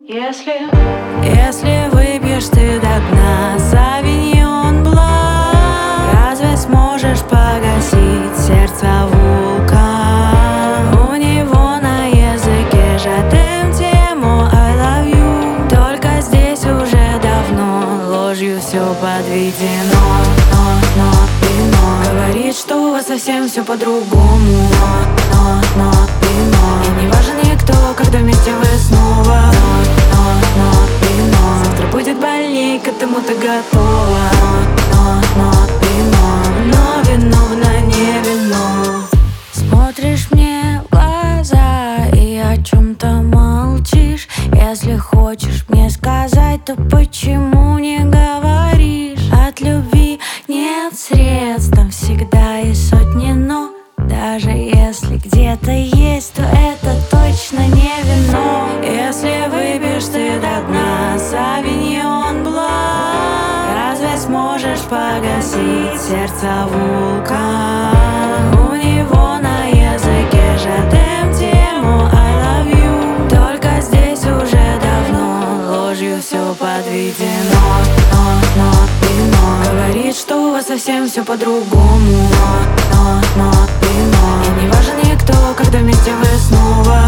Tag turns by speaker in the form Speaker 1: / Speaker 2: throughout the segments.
Speaker 1: Если выпьешь ты до дна Савиньон Блан, разве сможешь погасить сердце вулкан? У него на языке жатем тему I love you. Только здесь уже давно ложью все подведено. Но говорит, что у вас совсем все по-другому. Но и не важен никто, когда вместе вы снова. Завтра будет больней, к этому ты готова. Но виновна, не вино. Смотришь мне в глаза и о чем-то молчишь. Если хочешь мне сказать, то почему не говоришь? От любви нет средств, там всегда есть сотни но. Даже если где-то есть, то это точно не вино. Если выпьешь ты до дна Савиньон Блан, разве сможешь погасить сердце вулкан? У него на языке жатем тему I love you. Только здесь уже давно ложью все подведено. Говорит, что у вас совсем все по-другому. И не важен никто, когда вместе вы снова.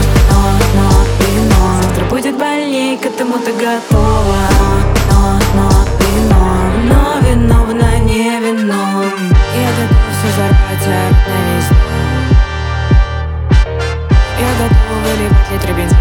Speaker 1: Завтра будет больней, к этому ты готова. Но виновна, не вино. Я готова все взорвать, орать на весь дом. Я готова выливать литры бензина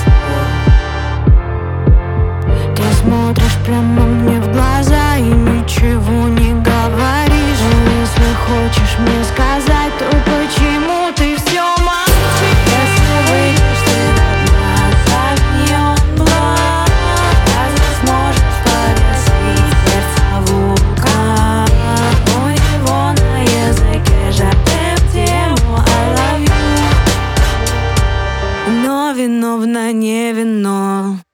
Speaker 1: на газ. Ты смотришь прямо мне в глаза и ничего не говоришь. Если хочешь мне сказать, то почему ты все молчишь? Если выйдешь ты до дна Савиньон Блан, разве сможешь погасить сердце вулкан? У него на языке жатем тему I love you. Но виновна, не вино.